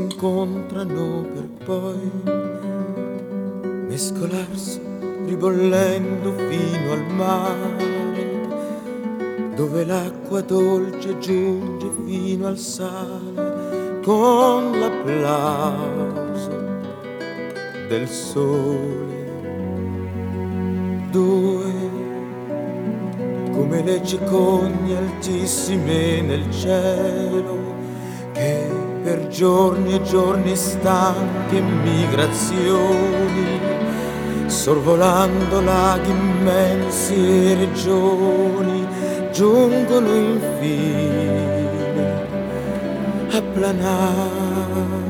incontrano per poi mescolarsi ribollendo fino al mare, dove l'acqua dolce giunge fino al sale con l'applauso del sole. Due come le cicogne altissime nel cielo, che per giorni e giorni stanche migrazioni, sorvolando laghi immensi e regioni, giungono infine a planare